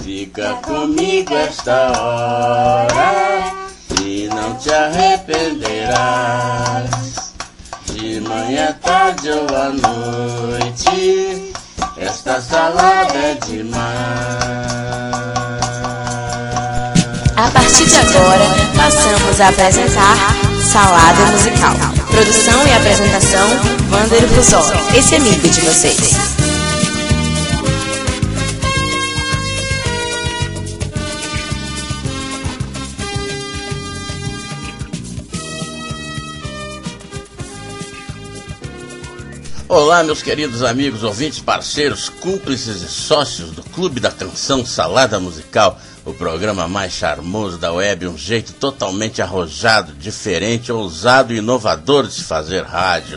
Fica comigo esta hora e não te arrependerás. De manhã, tarde ou à noite, esta salada é demais. A partir de agora, passamos a apresentar Salada Musical. Produção e apresentação, Wander Fusol, esse amigo de vocês. Olá, meus queridos amigos, ouvintes, parceiros, cúmplices e sócios do Clube da Canção Salada Musical, o programa mais charmoso da web, um jeito totalmente arrojado, diferente, ousado e inovador de se fazer rádio.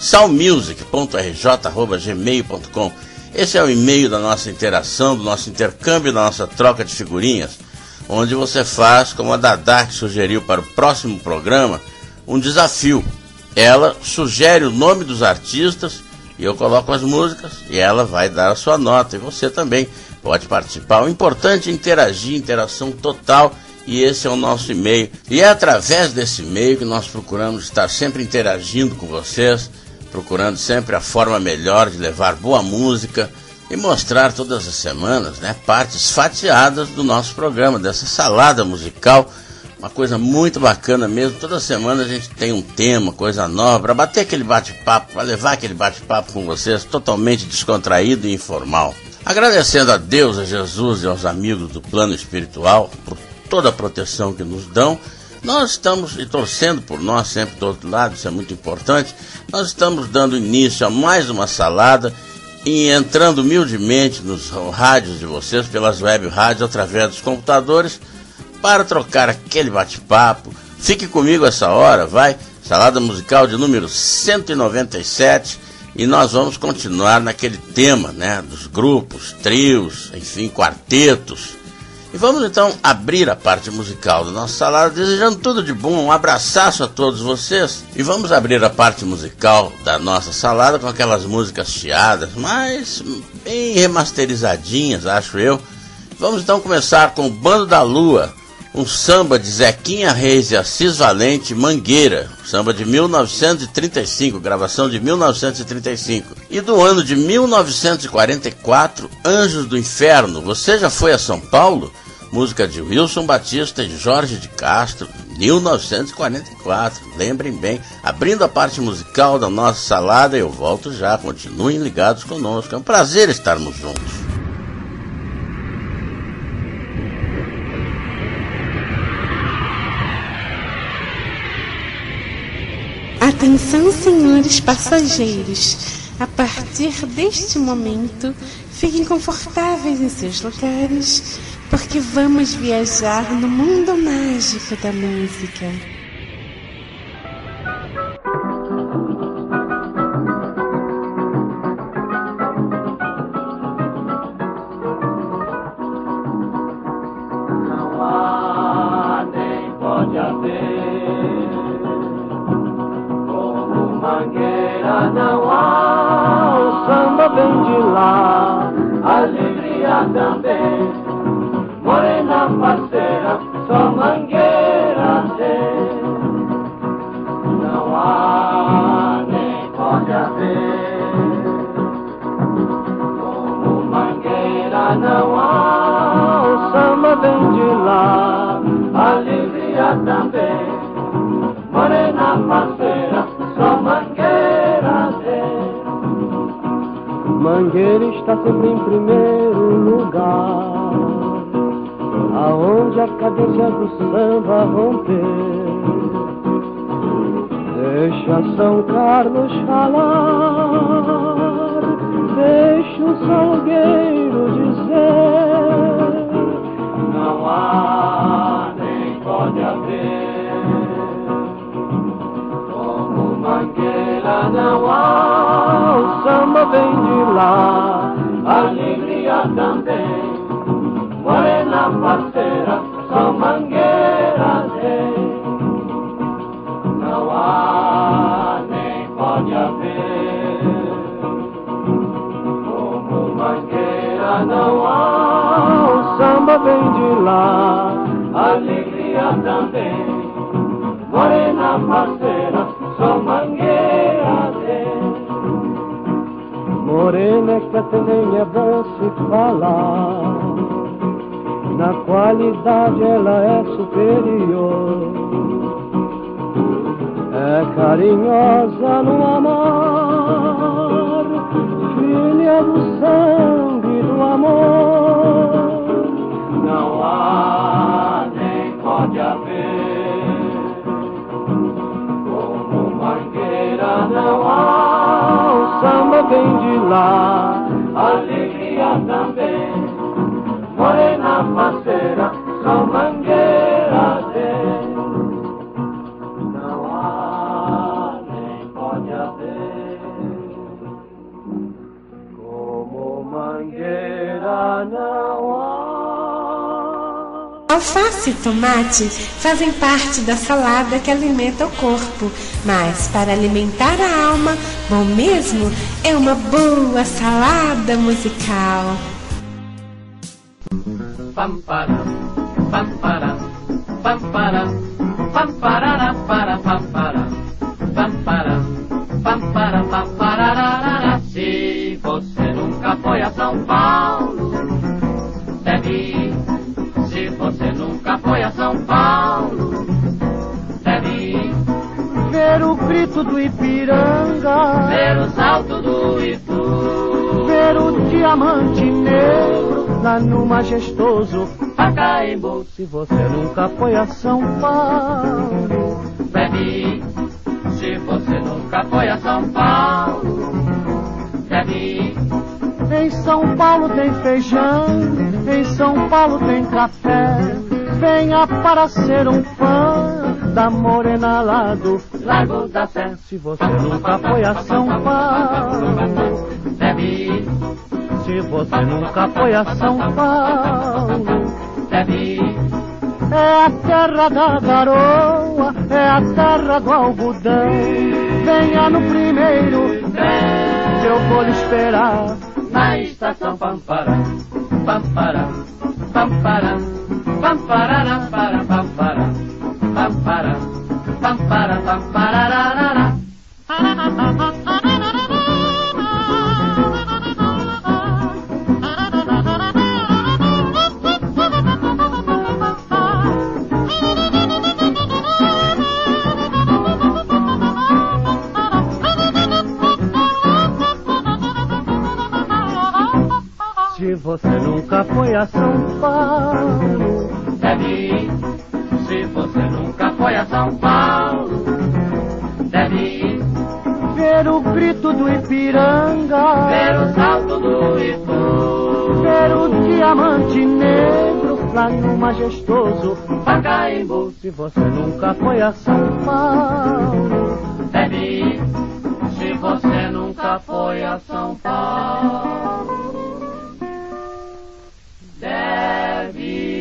salmusic.rj@gmail.com. Esse é o e-mail da nossa interação, do nosso intercâmbio, da nossa troca de figurinhas, onde você faz, como a Dadá que sugeriu para o próximo programa, um desafio. Ela sugere o nome dos artistas e eu coloco as músicas e ela vai dar a sua nota. E você também pode participar. O importante é interagir, interação total, e esse é o nosso e-mail. E é através desse e-mail que nós procuramos estar sempre interagindo com vocês, procurando sempre a forma melhor de levar boa música e mostrar todas as semanas, né, partes fatiadas do nosso programa, dessa salada musical. Uma coisa muito bacana mesmo, toda semana a gente tem um tema, coisa nova, para bater aquele bate-papo, para levar aquele bate-papo com vocês, totalmente descontraído e informal. Agradecendo a Deus, a Jesus e aos amigos do plano espiritual, por toda a proteção que nos dão, nós estamos, e torcendo por nós sempre do outro lado, isso é muito importante, nós estamos dando início a mais uma salada e entrando humildemente nos rádios de vocês, pelas web rádios, através dos computadores, para trocar aquele bate-papo. Fique comigo essa hora, vai, Salada Musical de número 197, e nós vamos continuar naquele tema, né, dos grupos, trios, enfim, quartetos. E vamos então abrir a parte musical da nossa salada, desejando tudo de bom, um abraçaço a todos vocês, e vamos abrir a parte musical da nossa salada com aquelas músicas chiadas, mas bem remasterizadinhas, acho eu. Vamos então começar com o Bando da Lua, um samba de Zequinha Reis e Assis Valente, Mangueira, samba de 1935, gravação de 1935. E do ano de 1944, Anjos do Inferno, Você Já Foi a São Paulo? Música de Wilson Batista e Jorge de Castro, 1944, lembrem bem. Abrindo a parte musical da nossa salada, eu volto já, continuem ligados conosco, é um prazer estarmos juntos. Atenção, senhores passageiros, a partir deste momento, fiquem confortáveis em seus lugares, porque vamos viajar no mundo mágico da música. Não há nem pode haver. Mangueira não há, o samba vem de lá, a alegria também. Morena parceira, só Mangueira tem. Não há nem pode haver. Como Mangueira não há, o samba vem de lá, a alegria também. Morena parceira, só Mangueira tem. Mangueira está sempre em primeiro lugar, aonde a cadência do samba romper. Deixa São Carlos falar, deixa o Salgueiro dizer. Não há nem pode haver. Mangueira não há, o samba vem de lá, alegria também. Morena parceira, só Mangueira tem. Não há nem pode haver. Como Mangueira vem de lá, alegria também. Morena parceira, só mangueira tem. Morena que até nem é bom se falar, na qualidade ela é superior. É carinhosa no amor, filha do sangue do amor. Não há nem pode haver, como mangueira não há. O samba vem de lá, alegria também. Morena parceira, só mangueira tem. Não há nem pode haver, como mangueira não há. Alface e tomate fazem parte da salada que alimenta o corpo, mas para alimentar a alma, bom mesmo é uma boa salada musical. Pam para, pam para, pam para, pam para, para pam para, pam para, pam para, pam para. Se você nunca foi a São Paulo, deve ir. Se você nunca foi a São Paulo, deve ir. Ver o grito do Ipiranga, ver o salto do Itu, ver o diamante negro lá no majestoso Pacaembu. Se você nunca foi a São Paulo, deve ir. Se você nunca foi a São Paulo, deve ir. Em São Paulo tem feijão, em São Paulo tem café. Venha para ser um fã da morena lá do Largo da Sé. Se você nunca foi a São Paulo, deve ir. Se você nunca foi a São Paulo, deve ir. É a terra da garoa, é a terra do algodão. Venha no primeiro trem, eu vou lhe esperar na estação Pampara, Pampara, Pampara, Pampara, para Pampara, Pampara, Pampara, Pampara. Se você nunca foi a São Paulo, deve ir. Se você nunca foi a São Paulo, deve ir. Ver o grito do Ipiranga, ver o salto do Itu, ver o diamante negro lá no majestoso Pacaembu. Se você nunca foi a São Paulo, deve ir. Se você nunca foi a São Paulo, deve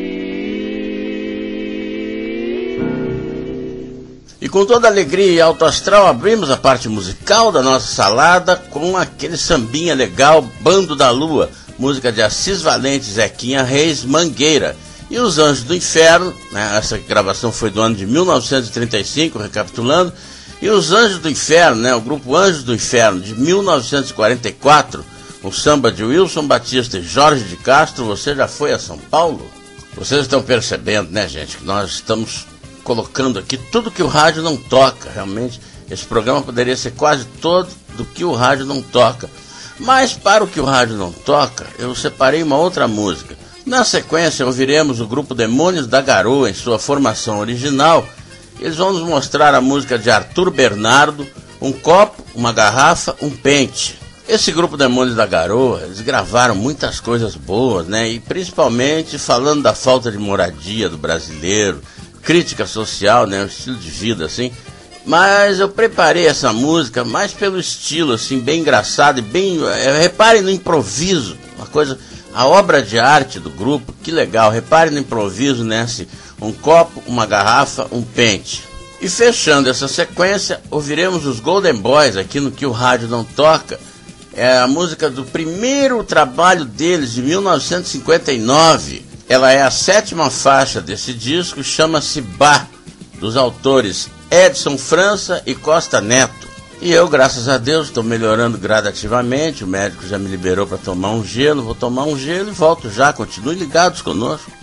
ir. E com toda alegria e alto astral abrimos a parte musical da nossa salada com aquele sambinha legal, Bando da Lua, música de Assis Valente, Zequinha Reis, Mangueira. E Os Anjos do Inferno, né, essa gravação foi do ano de 1935, recapitulando. E Os Anjos do Inferno, né, o grupo Anjos do Inferno, de 1944, um samba de Wilson Batista e Jorge de Castro. Você já foi a São Paulo? Vocês estão percebendo, né, gente, que nós estamos colocando aqui tudo que o rádio não toca. Realmente, esse programa poderia ser quase todo do que o rádio não toca. Mas para o que o rádio não toca, eu separei uma outra música. Na sequência, ouviremos o grupo Demônios da Garoa em sua formação original. Eles vão nos mostrar a música de Arthur Bernardo, Um Copo, Uma Garrafa, Um Pente. Esse grupo Demônios da Garoa, eles gravaram muitas coisas boas, né? E principalmente falando da falta de moradia do brasileiro, crítica social, né? O estilo de vida, assim. Mas eu preparei essa música mais pelo estilo, assim, bem engraçado e bem... reparem no improviso, uma coisa... A obra de arte do grupo, que legal. Reparem no improviso, né? Um copo, uma garrafa, um pente. E fechando essa sequência, ouviremos os Golden Boys aqui no Que o Rádio Não Toca. É a música do primeiro trabalho deles, de 1959. Ela é a 7ª faixa desse disco, chama-se Bar, dos autores Edson França e Costa Neto. E eu, graças a Deus, estou melhorando gradativamente, o médico já me liberou para tomar um gelo, vou tomar um gelo e volto já, continuem ligados conosco.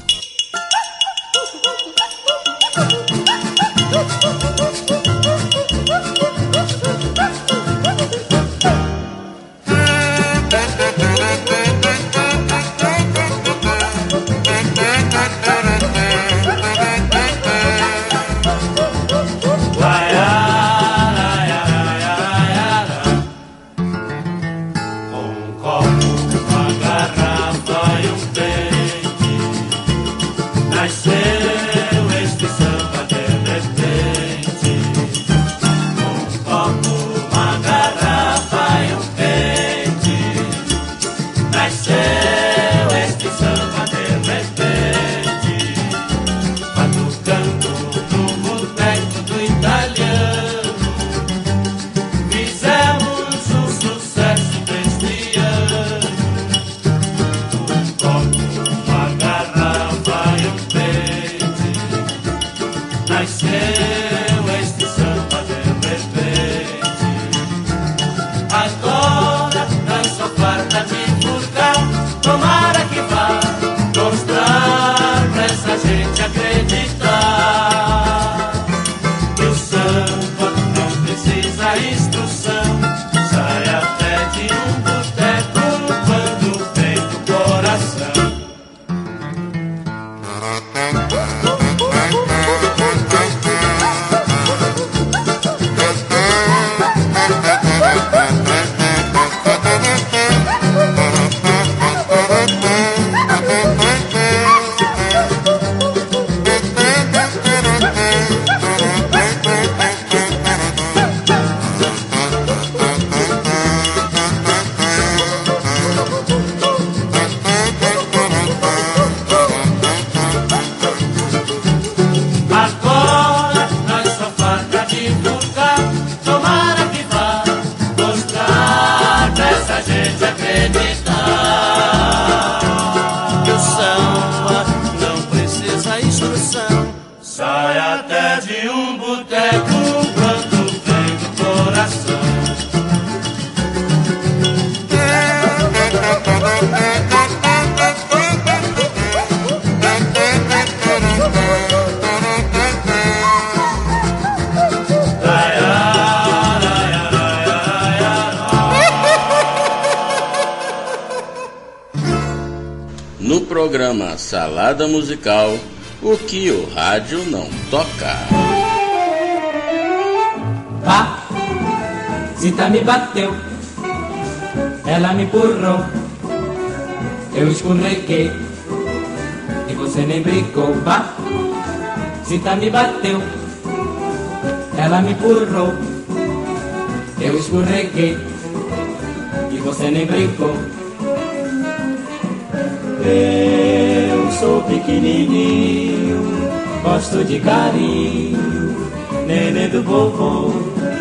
No programa Salada Musical, o que o rádio não toca. Pá, Zita me bateu, ela me empurrou, eu escorreguei e você nem brincou. Pá, Zita me bateu, ela me empurrou, eu escorreguei e você nem brincou. Eu sou pequenininho, gosto de carinho, neném do vovô.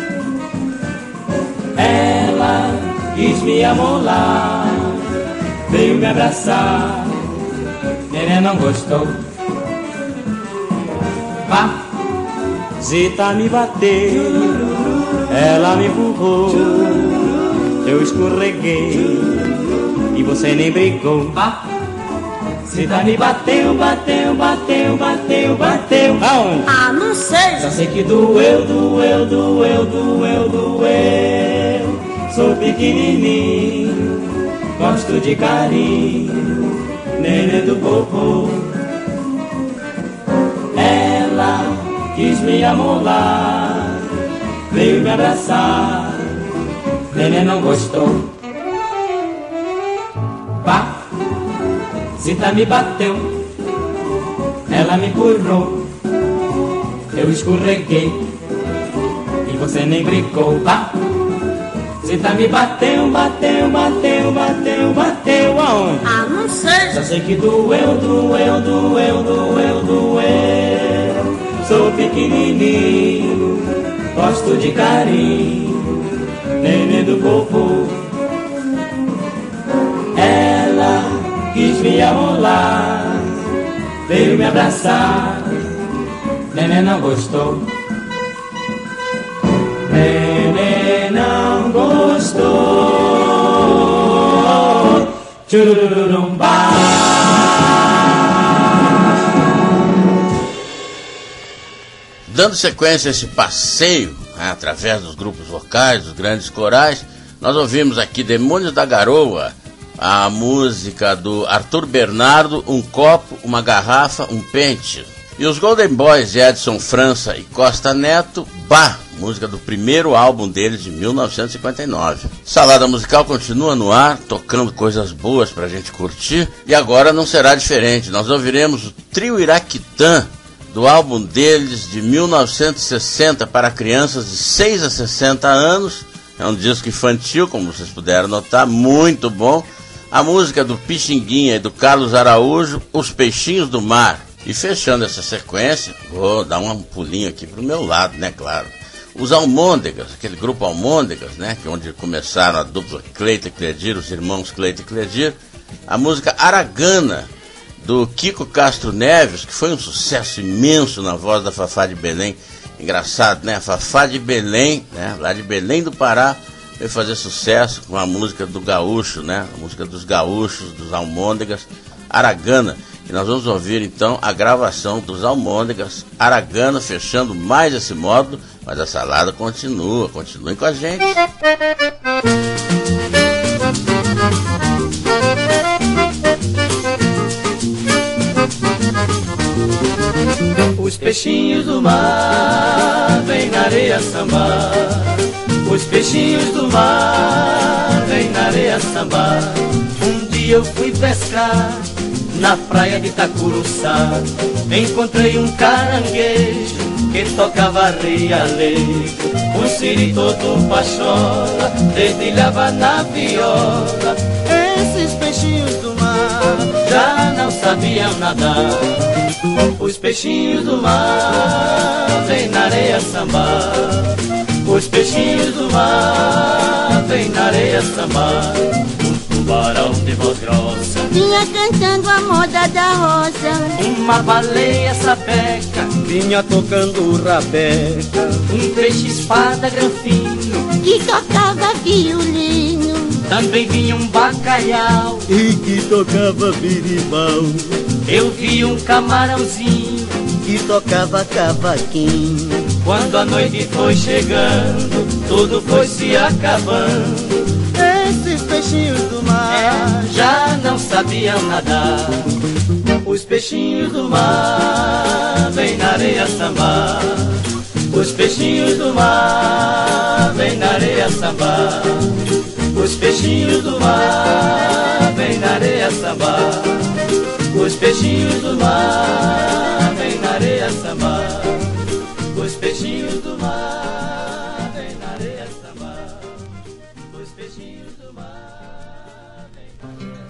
Ela quis me amolar, veio me abraçar, neném não gostou. Pá, Zita me bateu, ela me empurrou, eu escorreguei e você nem brincou. Pá, Zita me bateu, bateu, bateu, bateu, bateu. Aonde? Ah, não sei. Só sei que doeu, doeu, doeu, doeu, doeu. Sou pequenininho, gosto de carinho, neném do vovô. Ela quis me amolar, veio me abraçar, neném não gostou. Pá, Zita me bateu, ela me empurrou, eu escorreguei e você nem brincou. Pá, Zita me bateu, bateu, bateu, bateu, bateu. Aonde? Ah, não sei. Só sei que doeu, doeu, doeu, doeu, doeu. Sou pequenininho, gosto de carinho, neném do vovô. Ela quis me amolar, veio me abraçar. Nenê não gostou. Nenê não gostou. Churururumbá. Dando sequência a esse passeio, né, através dos grupos vocais, dos grandes corais, nós ouvimos aqui Demônios da Garoa, a música do Arthur Bernardo, Um Copo, Uma Garrafa, Um Pente. E os Golden Boys de Edson França e Costa Neto, Bah, música do primeiro álbum deles de 1959. Salada Musical continua no ar, tocando coisas boas pra gente curtir, e agora não será diferente. Nós ouviremos o Trio Iraquitã, do álbum deles de 1960 para crianças de 6 a 60 anos. É um disco infantil, como vocês puderam notar, muito bom. A música do Pixinguinha e do Carlos Araújo, Os Peixinhos do Mar. E fechando essa sequência, vou dar um pulinho aqui pro meu lado, né, claro. Os Almôndegas, aquele grupo Almôndegas, né, que onde começaram a dupla Cleito e Cledir, os irmãos Cleito e Cledir. A música Aragana, do Kiko Castro Neves, que foi um sucesso imenso na voz da Fafá de Belém. Engraçado, né? A Fafá de Belém, né? Lá de Belém do Pará, veio fazer sucesso com a música do gaúcho, né? A música dos gaúchos, dos Almôndegas, Aragana. E nós vamos ouvir então a gravação dos Almôndegas, Aragana, fechando mais esse módulo, mas a salada continua, continuem com a gente. Os peixinhos do mar vêm na areia sambar. Os peixinhos do mar vêm na areia sambar. Um dia eu fui pescar na praia de Itacuruçá. Encontrei um caranguejo que tocava rialeiro. Um siri todo pachola dedilhava na viola. Esses peixinhos do mar já não sabiam nadar. Os peixinhos do mar vêm na areia sambar. Os peixinhos do mar vêm na areia sambar. Um tubarão de voz grossa vinha cantando a moda da rosa. Uma baleia sapeca vinha tocando rabeca. Um peixe espada granfino que tocava violino. Também vinha um bacalhau e que tocava birimbau. Eu vi um camarãozinho que tocava cavaquinho. Quando a noite foi chegando, tudo foi se acabando. Esses peixinhos do mar já não sabiam nadar. Os peixinhos do mar vêm na areia sambar. Os peixinhos do mar vêm na areia sambar. Os peixinhos do mar vêm na areia sambar. Os peixinhos do mar vêm na areia sambar. Os peixinhos do mar vêm na areia sambar. Os peixinhos do mar vêm na areia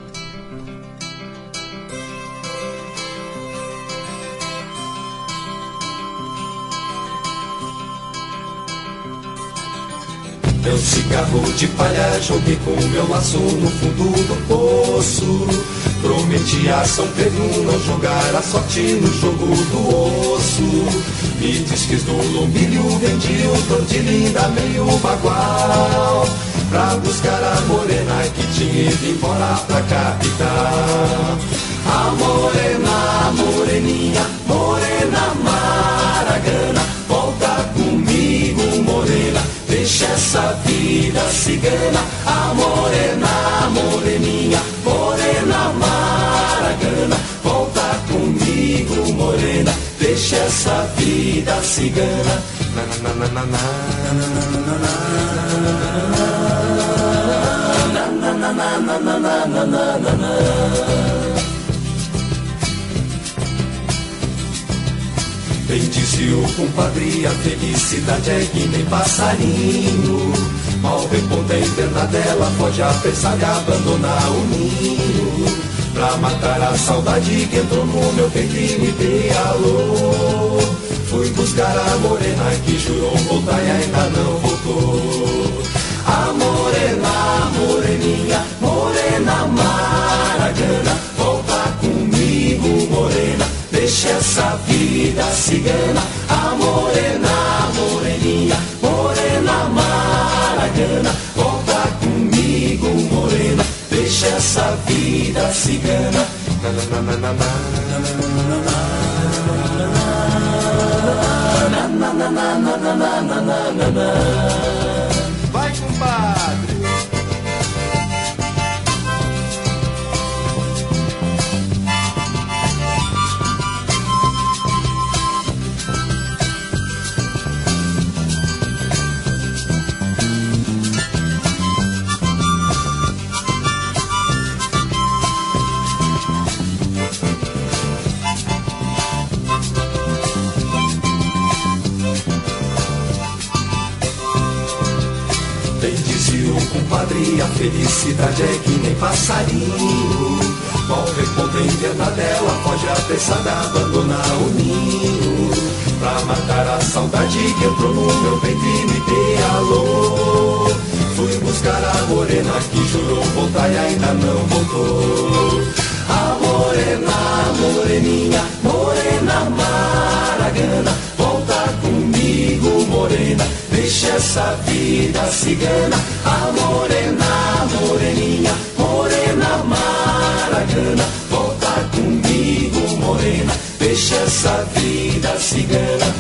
Meu cigarro de palha joguei com meu laço no fundo do poço. Prometi a São Pedro não jogar a sorte no jogo do osso. Me desfiz do lombilho, vendi o tortilhinda meio bagual, pra buscar a morena que tinha ido embora pra capital. A morena, moreninha, morena maragana, volta comigo, morena, deixa essa vida cigana. A morena, moreninha, morena maragana, volta comigo, morena, deixa essa vida cigana. Bem disse o compadre, a felicidade é que nem passarinho. Mal responde a interna dela, pode apressar e abandonar o ninho. Pra matar a saudade que entrou no meu peito e me pialou. Fui buscar a morena que jurou voltar e ainda não voltou. A morena, moreninha, morena maragana, volta comigo, morena, deixa essa vida cigana. A morena, moreninha, morena maragana, volta comigo, morena, deixa essa vida cigana. Vai, compadre. Compadre, a felicidade é que nem passarinho, morre contra a interna dela, foge apressada, abandona o ninho, pra matar a saudade que entrou no meu peito e me dê alô. Fui buscar a morena que jurou voltar e ainda não voltou. A morena, moreninha, morena maragana, volta comigo, morena, deixa essa vida cigana. A morena, moreninha, morena maragana, volta comigo, morena, deixa essa vida cigana.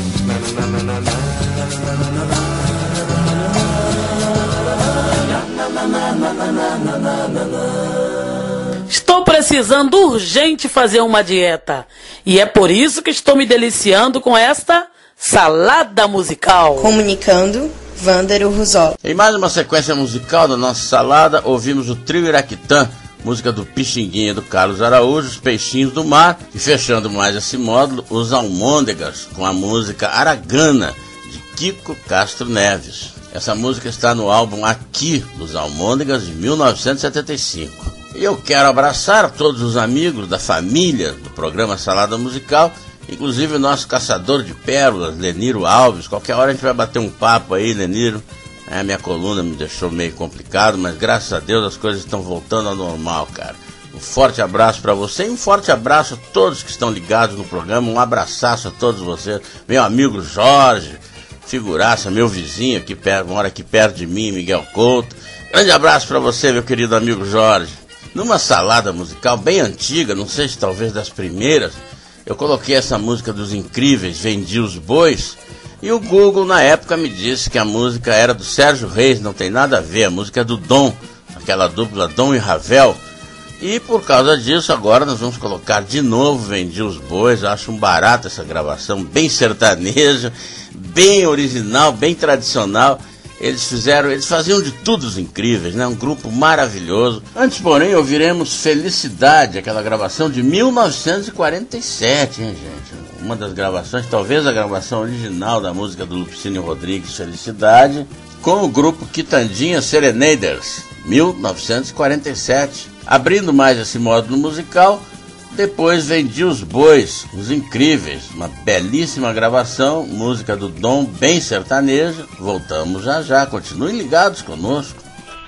Estou precisando urgente fazer uma dieta e é por isso que estou me deliciando com esta salada musical. Comunicando, Vândero Ruzola. Em mais uma sequência musical da nossa salada, ouvimos o Trio Iraquitã, música do Pixinguinha do Carlos Araújo, Os Peixinhos do Mar, e fechando mais esse módulo, Os Almôndegas, com a música Aragana, de Kiko Castro Neves. Essa música está no álbum Aqui, dos Almôndegas, de 1975. E eu quero abraçar a todos os amigos da família do programa Salada Musical, inclusive o nosso caçador de pérolas, Leniro Alves. Qualquer hora a gente vai bater um papo aí, Leniro. A minha coluna me deixou meio complicado, mas graças a Deus as coisas estão voltando ao normal, cara. Um forte abraço para você e um forte abraço a todos que estão ligados no programa. Um abraçaço a todos vocês. Meu amigo Jorge, figuraça, meu vizinho que mora aqui perto de mim, Miguel Couto. Grande abraço para você, meu querido amigo Jorge. Numa salada musical bem antiga, não sei se talvez das primeiras, eu coloquei essa música dos Incríveis, Vendi os Bois, e o Google na época me disse que a música era do Sérgio Reis, não tem nada a ver, a música é do Dom, aquela dupla Dom e Ravel. E por causa disso agora nós vamos colocar de novo Vendi os Bois. Eu acho um barato essa gravação, bem sertaneja, bem original, bem tradicional. Eles faziam de tudo os Incríveis, né? Um grupo maravilhoso. Antes, porém, ouviremos Felicidade, aquela gravação de 1947, hein, gente? Uma das gravações, talvez a gravação original da música do Lupicínio Rodrigues, Felicidade, com o grupo Quitandinha Serenaders, 1947. Abrindo mais esse módulo musical, depois Vendi os Bois, Os Incríveis, uma belíssima gravação, música do Dom, bem sertaneja. Voltamos já já, continuem ligados conosco.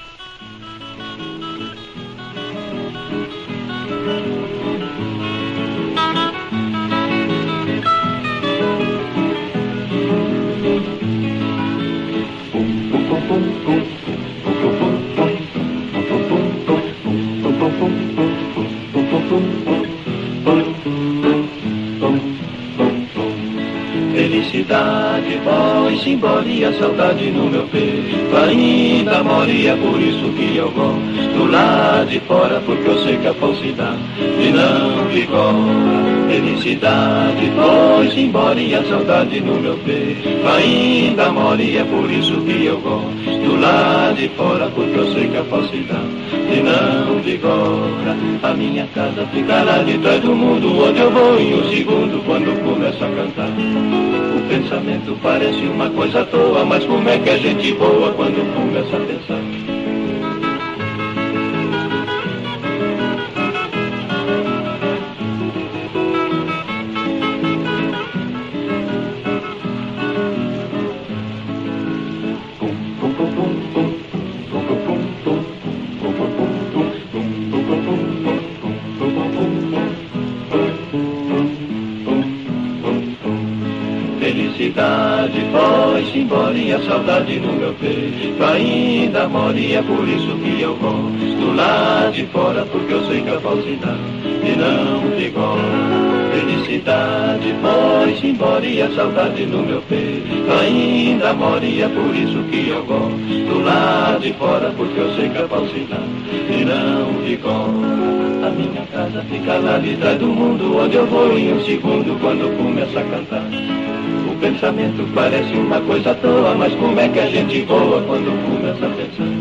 Felicidade, voz-se embora e a saudade no meu peito ainda mora e é por isso que eu gosto lá de fora, porque eu sei que a falsidade não vigora. Felicidade, voz-se embora e a saudade no meu peito ainda mora e é por isso que eu gosto lá de fora, porque eu sei que a falsidade não vigora. A minha casa fica lá de trás do mundo, onde eu vou em um segundo quando começo a cantar. O pensamento parece uma coisa à toa, mas como é que a gente voa quando começa a pensar? Felicidade foi-se embora e a saudade no meu peito ainda mora, e é por isso que eu gosto lá de fora, porque eu sei que a falsidade não vigora. Felicidade foi-se embora e a saudade no meu peito ainda mora, e é por isso que eu gosto lá de fora, porque eu sei que a falsidade não vigora. A minha casa fica lá de trás do mundo, onde eu vou em um segundo quando eu começo a cantar. O pensamento parece uma coisa à toa, mas como é que a gente voa quando começa a pensar?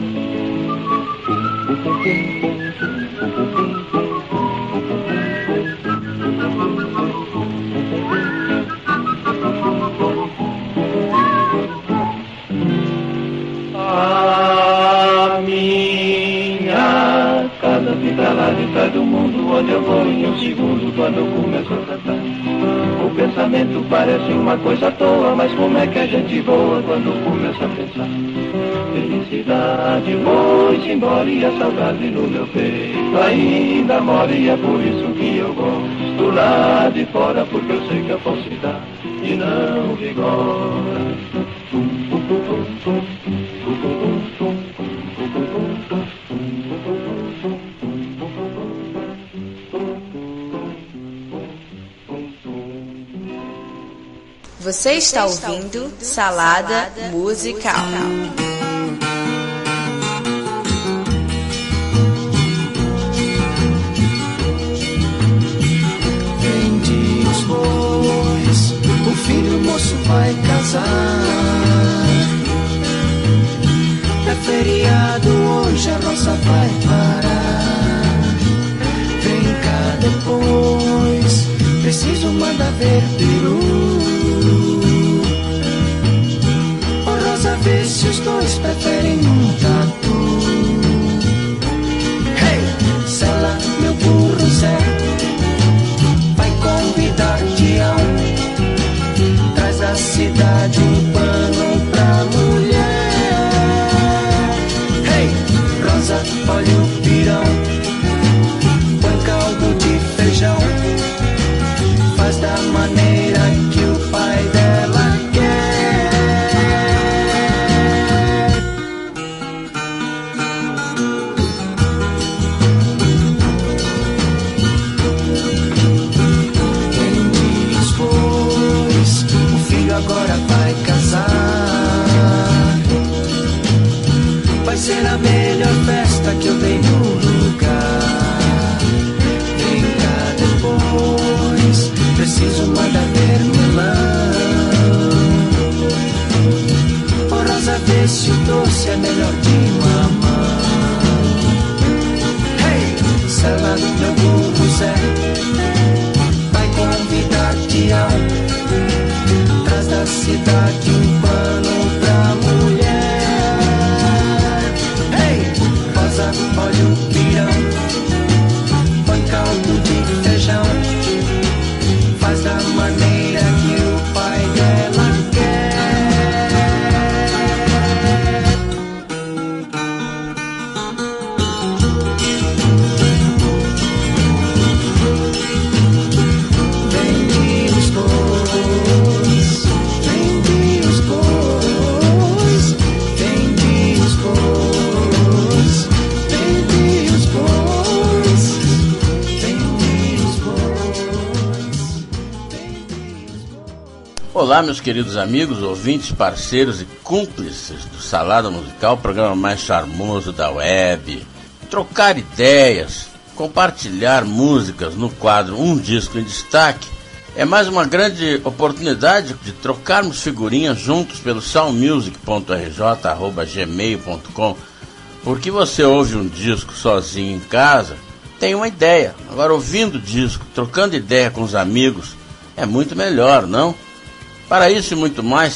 A minha casa fica lá de trás do mundo, onde eu vou em um segundo quando eu começo a cantar. O pensamento parece uma coisa à toa, mas como é que a gente voa quando começa a pensar? Felicidade foi-se embora e a saudade no meu peito ainda mora, e é por isso que eu gosto lá de fora, porque eu sei que a falsidade não vigora. Você está ouvindo Salada Musical. Vende os bois, o filho moço vai casar. É feriado, hoje a roça vai parar. Vem cá depois, preciso mandar ver peru. Vê se os dois preferem um tatu. Hey, Sela, meu burro Zé, vai convidar Tião. Traz da cidade um pano pra mulher. Hey, Rosa, olha o pirão, põe caldo de feijão. Faz da maneira que o pai dela quer. Agora vai casar. Vai ser a melhor festa que eu dei no lugar. Vem cá depois, preciso mandar ver melão. Oh, Rosa, vê se o doce é melhor de mamão. Hey, Sela, meu burro Zé, vai convidar Tião. Da cidade um pano pra mulher. Ei, Rosa, olha o pirão, põe caldo de feijão. Faz da maneira que o pai dela Olá, meus queridos amigos, ouvintes, parceiros e cúmplices do Salada Musical, o programa mais charmoso da web. Trocar ideias, compartilhar músicas no quadro Um Disco em Destaque é mais uma grande oportunidade de trocarmos figurinhas juntos pelo soundmusic.rj@gmail.com. Porque você ouve um disco sozinho em casa, tem uma ideia. Agora, ouvindo o disco, trocando ideia com os amigos, é muito melhor, não? Para isso e muito mais,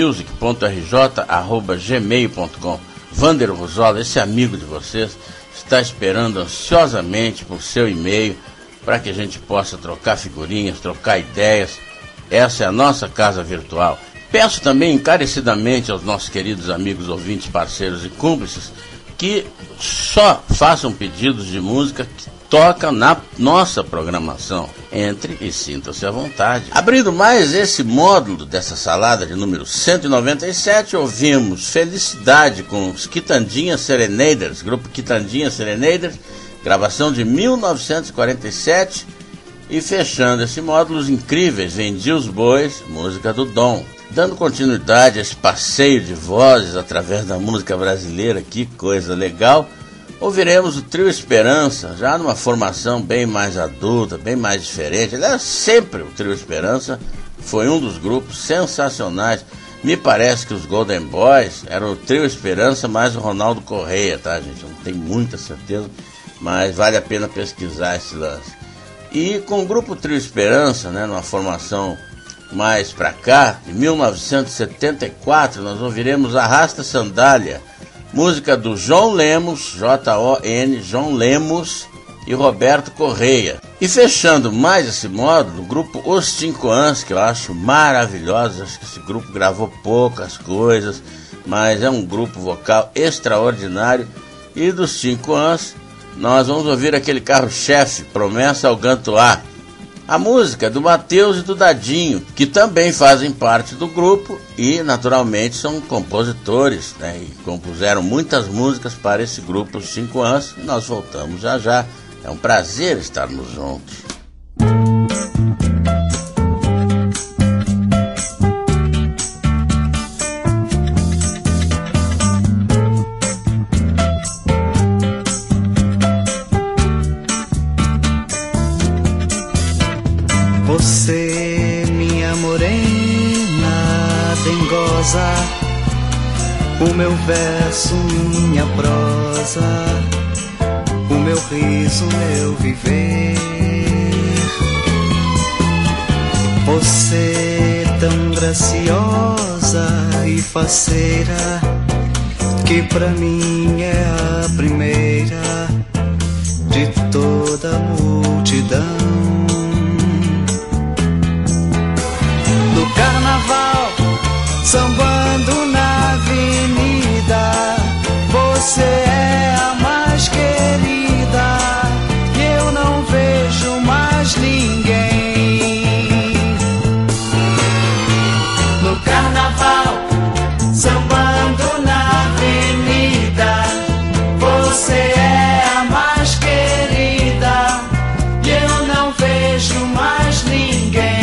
soundmusic.rj@gmail.com. Vander Ruzola, esse amigo de vocês, está esperando ansiosamente por seu e-mail para que a gente possa trocar figurinhas, trocar ideias. Essa é a nossa casa virtual. Peço também encarecidamente aos nossos queridos amigos, ouvintes, parceiros e cúmplices que só façam pedidos de música toca na nossa programação. Entre e sinta-se à vontade. Abrindo mais esse módulo dessa salada de número 197, ouvimos Felicidade com os Quitandinha Serenaders, grupo Quitandinha Serenaders, gravação de 1947, e fechando esse módulo, Os Incríveis, Vendi os Bois, música do Dom. Dando continuidade a esse passeio de vozes através da música brasileira, que coisa legal, ouviremos o Trio Esperança, já numa formação bem mais adulta, bem mais diferente. Aliás, sempre o Trio Esperança foi um dos grupos sensacionais. Me parece que os Golden Boys eram o Trio Esperança mais o Ronaldo Correia, tá, gente? Eu não tenho muita certeza, mas vale a pena pesquisar esse lance. E com o grupo Trio Esperança, né, numa formação mais pra cá, de 1974, nós ouviremos Arrasta Sandália, música do João Lemos, J-O-N, João Lemos e Roberto Correia. E fechando mais esse módulo, o grupo Os Tincoãs, que eu acho maravilhoso. Acho que esse grupo gravou poucas coisas, mas é um grupo vocal extraordinário. E dos Tincoãs, nós vamos ouvir aquele carro-chefe, Promessa ao Gantuá. A música é do Matheus e do Dadinho, que também fazem parte do grupo e, naturalmente, são compositores, né, e compuseram muitas músicas para esse grupo, os Tincoãs, e nós voltamos já já. É um prazer estarmos juntos. Você, minha morena dengosa, o meu verso, minha prosa, o meu riso, meu viver. Você tão graciosa e faceira, que pra mim é a primeira de toda a multidão. No carnaval, sambando na avenida, você é a mais querida, e eu não vejo mais ninguém. No carnaval, sambando na avenida, você é a mais querida, e eu não vejo mais ninguém.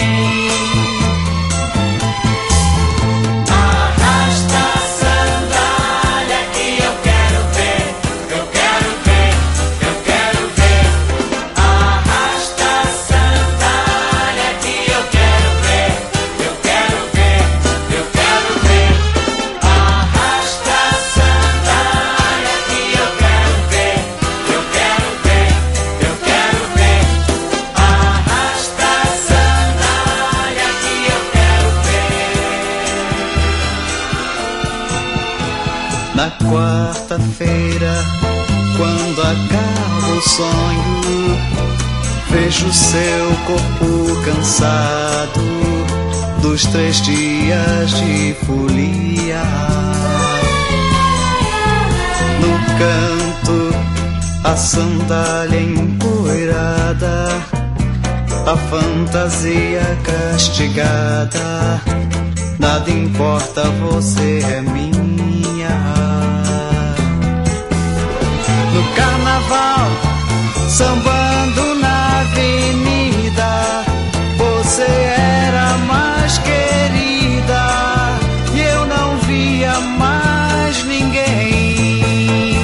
Na quarta-feira, quando acaba o sonho, vejo seu corpo cansado dos 3 dias de folia. No canto, a sandália empoeirada, a fantasia castigada. Nada importa, você é minha. No carnaval, sambando na avenida, você era a mais querida, e eu não via mais ninguém.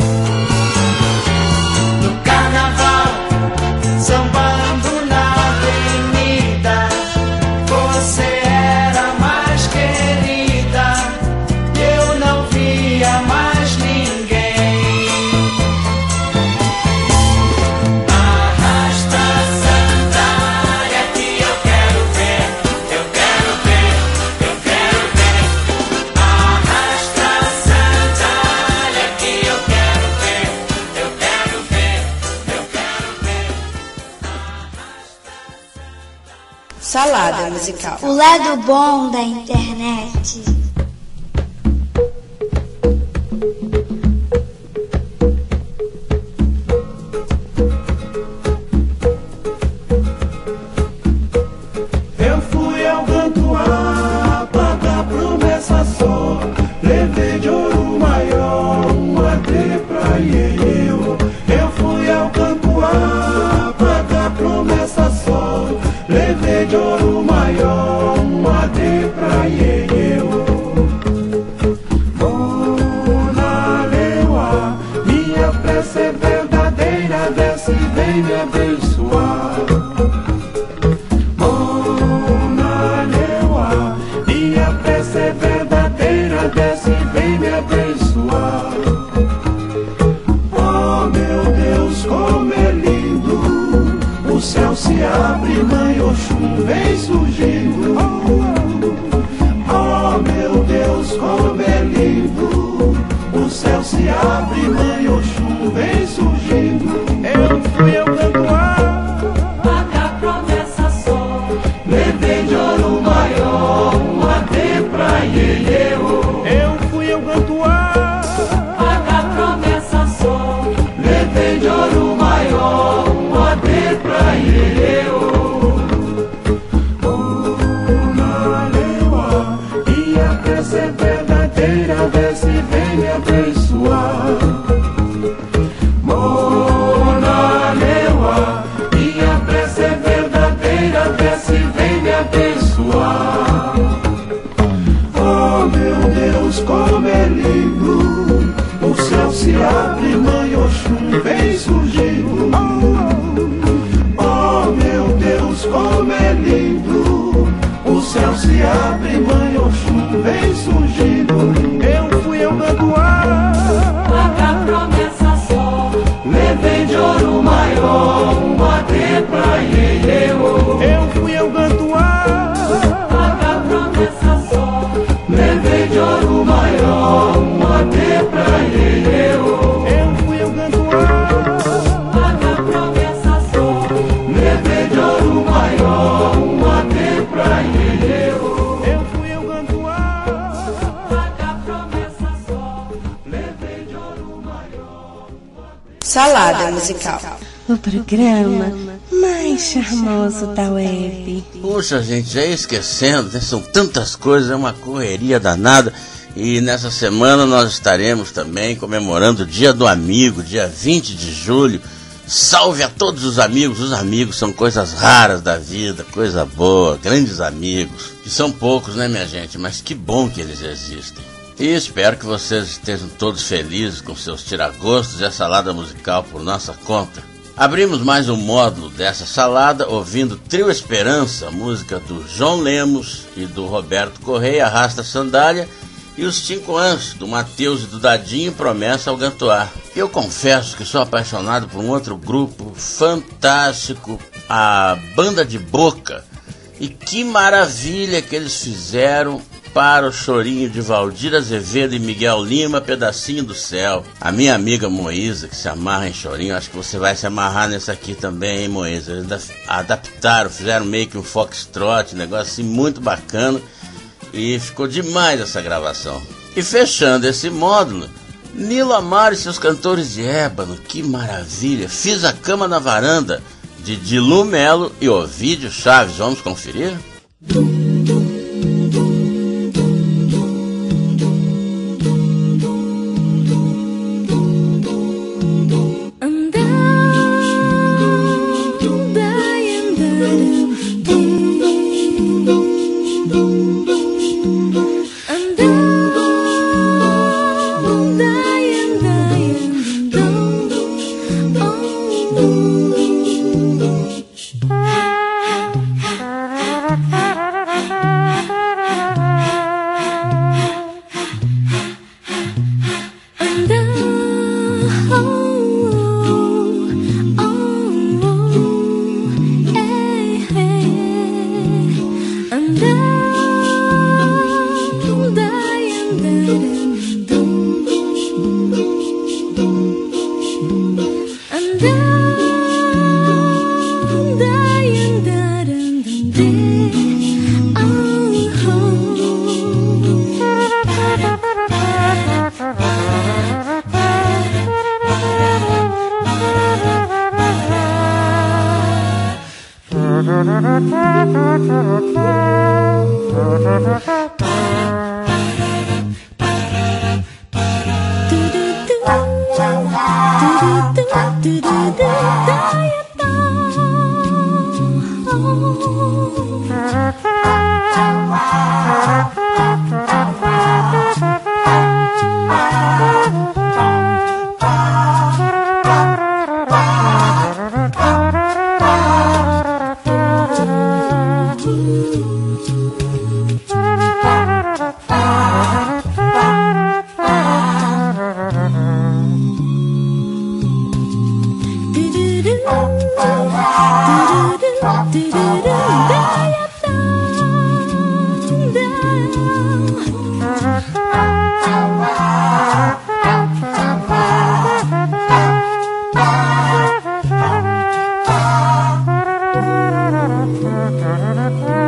No carnaval, sambando na avenida, você era a mais querida, e eu não via mais ninguém. Salada musical. O lado bom da internet. Oxum vem surgindo. Oh meu Deus, como é lindo. O céu se abre, mãe Oxum vem surgindo. Eu fui ao cantoar, pagar promessa só. levei de ouro maior um adê pra iê-iê-ô. Eu fui ao cantoar, pagar promessa só. levei de ouro maior um adê pra iê-iê-ô. E a prece é verdadeira, vê se vem me abençoar. Mona Leua, e a prece é verdadeira, vê se vem me abençoar. Oh meu Deus, como é lindo. O céu se abre, mãe Oxum vem surgindo. Oh meu Deus, como é lindo. O céu se abre, mãe Oxum vem surgindo. Eu fui ao cantoar, pagar promessa só. levei de ouro maior um adê pra iê-iê-ô. Eu fui ao cantoar, pagar promessa só. levei de ouro maior um adê pra iê-iê-ô. Eu fui ao cantoar, pagar promessa só. levei de ouro maior um adê pra iê-iê-ô. Eu fui ao cantoar, pagar promessa só. levei de ouro maior. Salada musical. O programa mais charmoso da web. Puxa, gente, já ia esquecendo, né? São tantas coisas, é uma correria danada. E nessa semana nós estaremos também comemorando o Dia do Amigo, dia 20 de julho. Salve a todos os amigos são coisas raras da vida, coisa boa, grandes amigos, que são poucos, né, minha gente, mas que bom que eles existem. E espero que vocês estejam todos felizes com seus tiragostos e a salada musical por nossa conta. Abrimos mais um módulo dessa salada ouvindo Trio Esperança, música do João Lemos e do Roberto Correia, Arrasta Sandália, e os 5 Anjos, do Matheus e do Dadinho, Promessa ao Gantoar. Eu confesso que sou apaixonado por um outro grupo fantástico, a Banda de Boca, e que maravilha que eles fizeram para o chorinho de Valdir Azevedo e Miguel Lima, Pedacinho do Céu. A minha amiga Moísa, que se amarra em chorinho, acho que você vai se amarrar nessa aqui também, hein, Moísa? Eles adaptaram, fizeram meio que um foxtrot, um negócio assim muito bacana, e ficou demais essa gravação. E fechando esse módulo, Nilo Amaro e seus cantores de ébano, que maravilha! Fiz a Cama na Varanda, de Dilu Melo e Ovídio Chaves. Vamos conferir?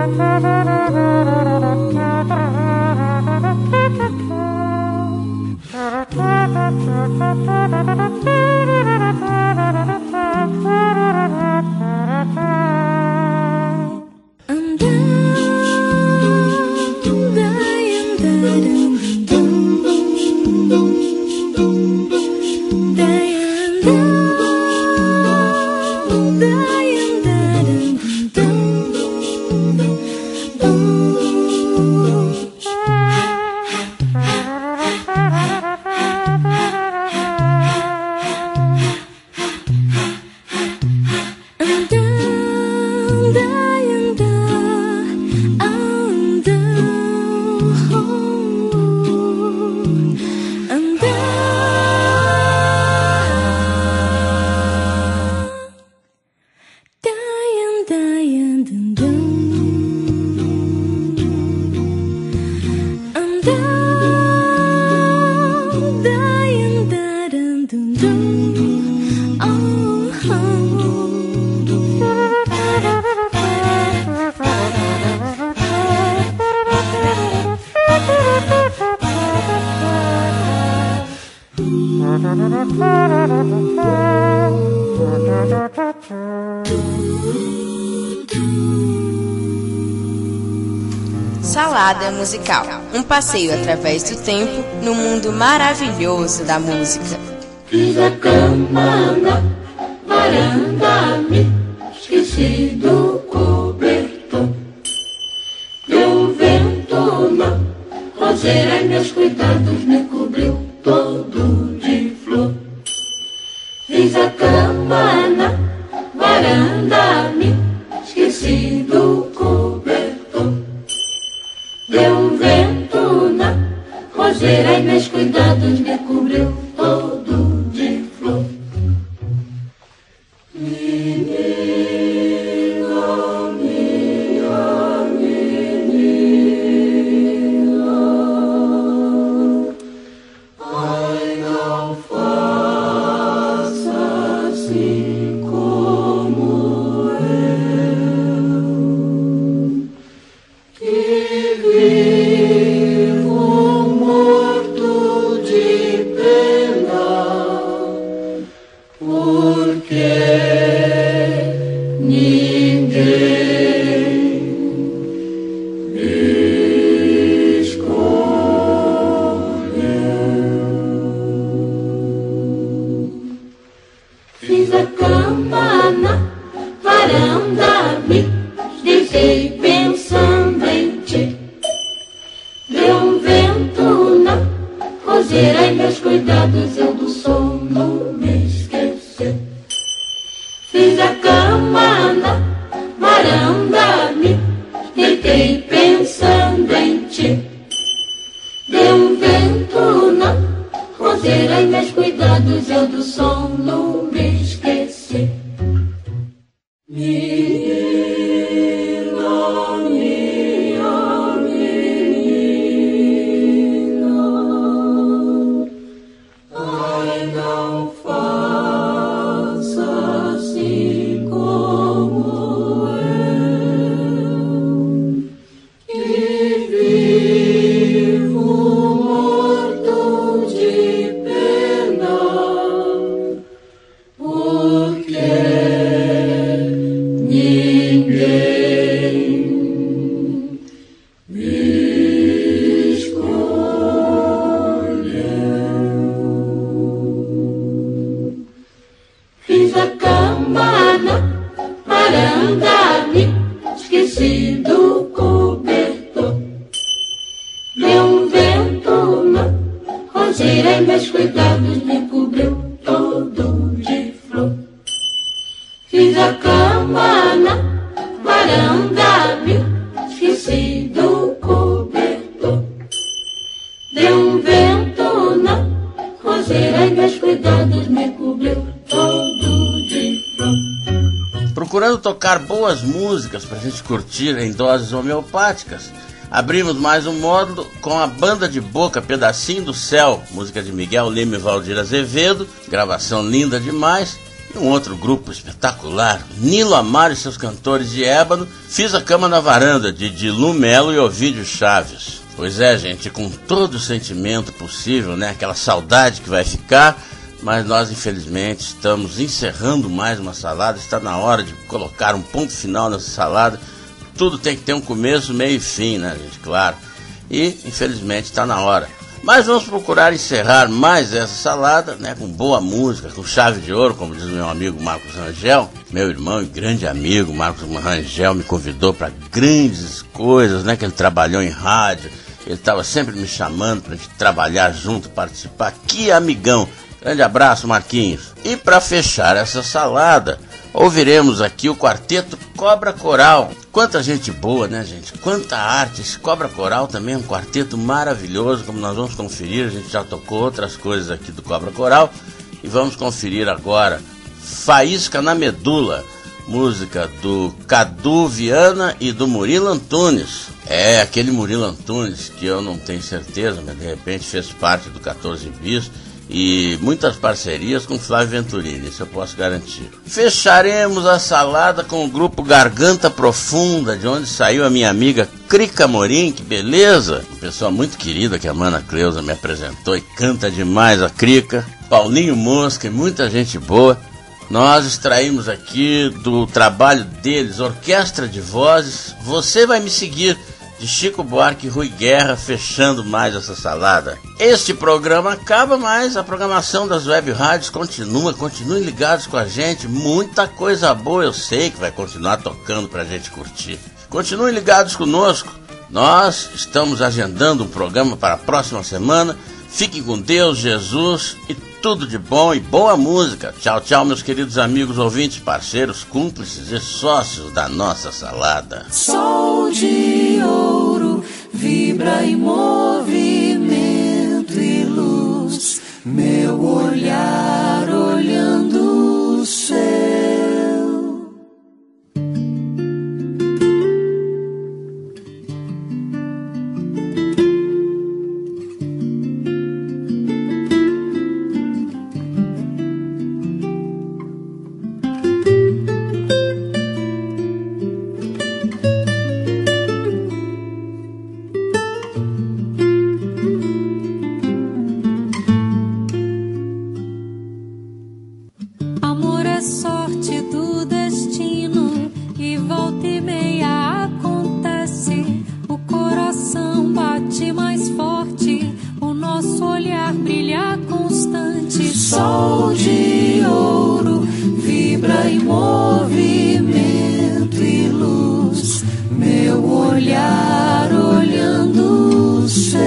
Salada musical, um passeio através do tempo no mundo maravilhoso da música. Fiz a cama na varanda, me esqueci do cobertor. Deu vento na roseira e meus cuidados me cobriu todo de flor. Fiz a cama na varanda, me esqueci do cobertor. Deu vento na roseira e meus cuidados me cobriu todo de flor. Menina, minha menina, ai não faça assim como eu, que vivo morto de pena, porque ninguém me escolheu. Fiz a cama na varanda, me deitei pensando em ti. Deu um vento na roseira e meus cuidados eu do sono me esqueci. Fiz a cama na varanda, me deitei pensando em ti. Deu um vento na roseira e meus cuidados eu do sono me esqueci. Menina, minha menina, ai não faça assim como eu, que vivo morto de pena, porque ninguém me escolheu. Fiz a cama na varanda, me esqueci do cobertor. Deu um vento na roseira e meus cuidados me cobriu todo de flor. Fiz a cama na varanda, me esqueci do cobertor. Deu um vento na roseira e meus cuidados me cobriu todo de flor. Procurando tocar boas músicas para a gente curtir em doses homeopáticas, abrimos mais um módulo com a Banda de Boca Pedacinho do Céu, música de Miguel Lima e Valdir Azevedo, gravação linda demais, E um outro grupo espetacular, Nilo Amaro e seus cantores de ébano, Fiz a Cama na Varanda, de Dilu Melo e Ovídio Chaves. Pois é, gente, com todo o sentimento possível, né? Aquela saudade que vai ficar, mas nós infelizmente estamos encerrando mais uma salada, está na hora de colocar um ponto final nessa salada. Tudo tem que ter um começo, meio e fim, né, gente? Claro. E, infelizmente, está na hora. Mas vamos procurar encerrar mais essa salada, né, com boa música, com chave de ouro, como diz meu amigo Marcos Rangel. Meu irmão e grande amigo Marcos Rangel me convidou para grandes coisas, né, que ele trabalhou em rádio. Ele estava sempre me chamando para a gente trabalhar junto, participar. Que amigão! Grande abraço, Marquinhos. E para fechar essa salada, ouviremos aqui o quarteto Cobra Coral. Quanta gente boa, né, gente? Quanta arte. Esse Cobra Coral também é um quarteto maravilhoso, como nós vamos conferir. A gente já tocou outras coisas aqui do Cobra Coral. E vamos conferir agora Faísca na Medula, música do Cadu Viana e do Murilo Antunes. É, aquele Murilo Antunes que eu não tenho certeza, mas de repente fez parte do 14 Bis. E muitas parcerias com Flávio Venturini, isso eu posso garantir. Fecharemos a salada com o grupo Garganta Profunda, de onde saiu a minha amiga Crica Morim, que beleza! Uma pessoa muito querida que a Mana Cleusa me apresentou e canta demais a Crica. Paulinho Mosca e muita gente boa. Nós extraímos aqui do trabalho deles, Orquestra de Vozes, Você Vai Me Seguir, de Chico Buarque e Rui Guerra, fechando mais essa salada. Este programa acaba, mas a programação das web rádios continua. Continuem ligados com a gente, muita coisa boa eu sei que vai continuar tocando pra gente curtir. Continuem ligados conosco, nós estamos agendando um programa para a próxima semana. Fiquem com Deus, Jesus e tudo de bom e boa música. Tchau, tchau, meus queridos amigos ouvintes, parceiros, cúmplices e sócios da nossa salada. Sol de ouro vibra em movimento e luz, meu olhar olhando o céu. Sol de ouro vibra em movimento e luz, meu olhar olhando o céu.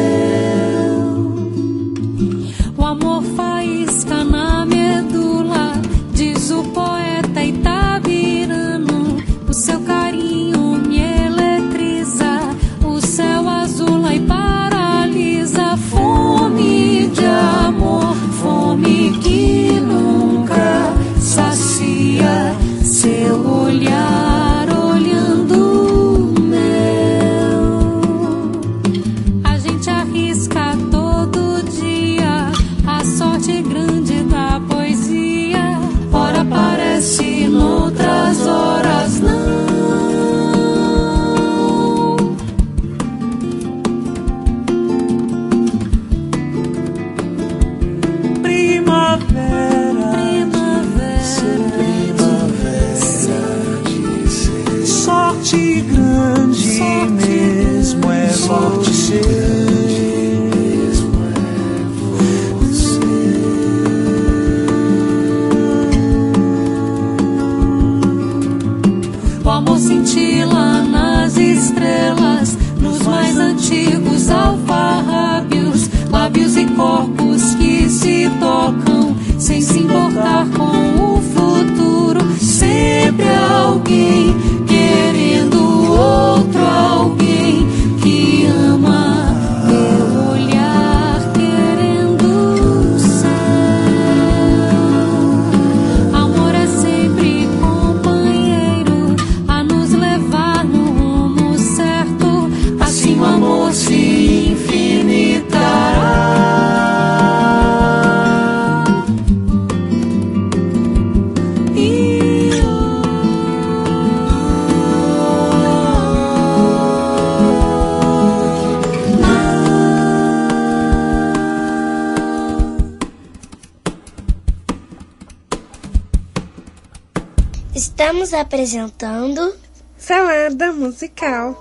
O amor faísca na medula, diz o poeta itabirano. O seu carinho me eletriza, o céu azula e paralisa. Fome de amor, fome que nunca sacia, seu olhar olhando o meu. A gente arrisca todo dia a sorte grande da poesia. Ora aparece, noutras horas não. Sorte grande mesmo é você. O amor cintila nas estrelas, nos mais antigos alfarrábios, lábios e corpos que se tocam sem se importar com o futuro. Sempre alguém querendo outro alguém que ama, meu olhar querendo o céu. Amor é sempre companheiro a nos levar no rumo certo. Assim o amor se infinitará. Estamos apresentando Salada Musical.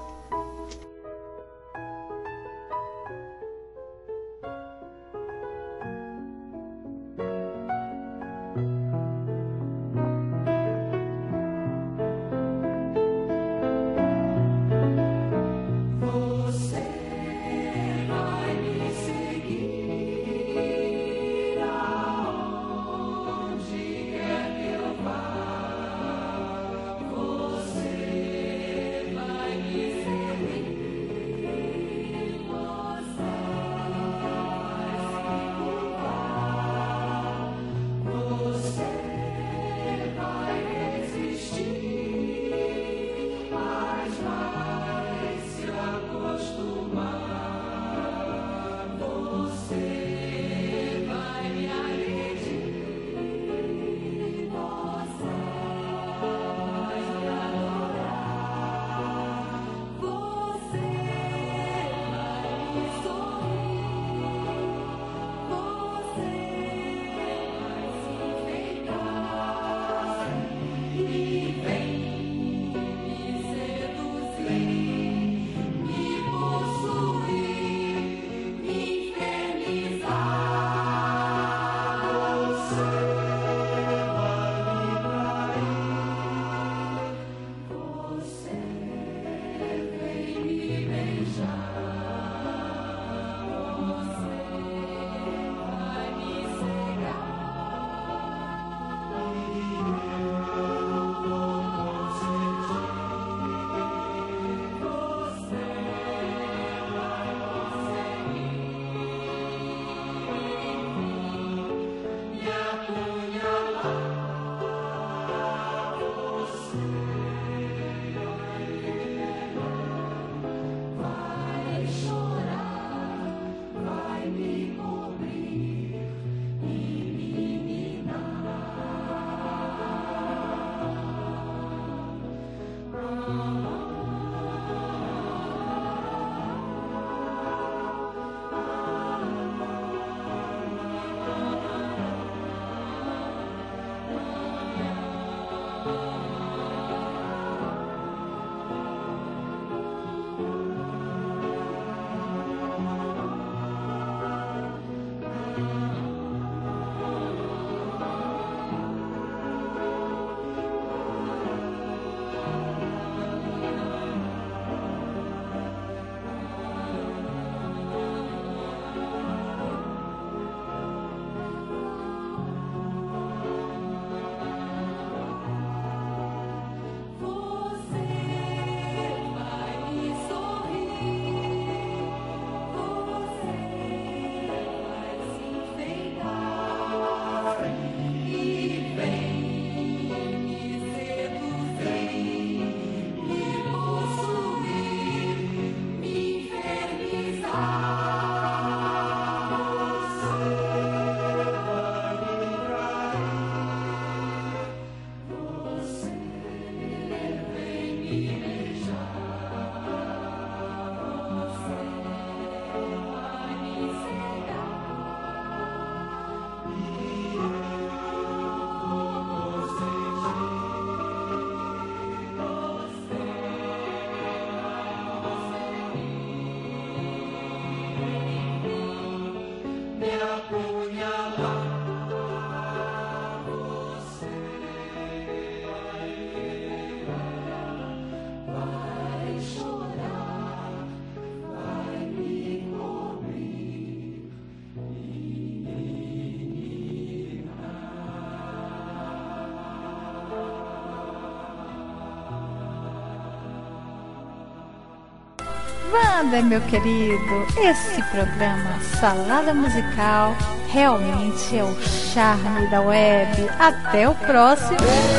Wanda, meu querido, esse programa Salada Musical realmente é o charme da web. Até o próximo.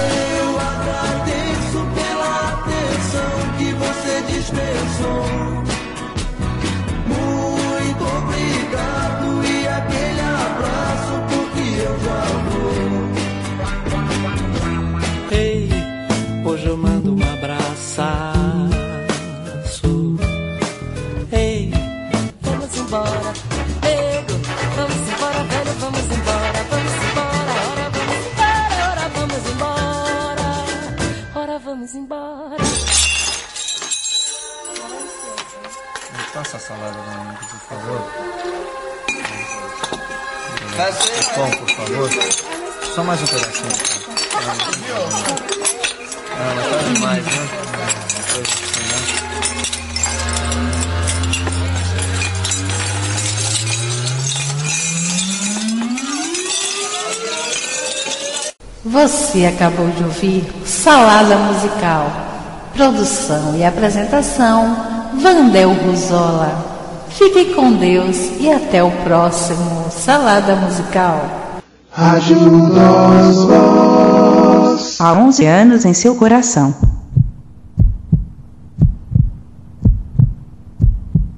Eu agradeço pela atenção que você dispensou. Muito obrigado e aquele abraço porque eu já vou. Ei, hoje eu mando um abraço. Ei, vamos embora, nego, vamos embora, velho, vamos embora, ora, vamos embora, Passa a salada pra mim, por favor. Pão, por favor. Só mais um pedacinho. Ah, mas tá demais, né? Você acabou de ouvir Salada Musical. Produção e apresentação, Vandel Ruzola. Fiquem com Deus e até o próximo Salada Musical. Rádio Nós Voz. Há 11 anos em seu coração.